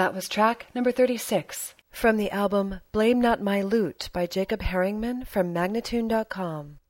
That was track number 36 from the album Blame Not My Loot by Jacob Herringman from Magnatune.com.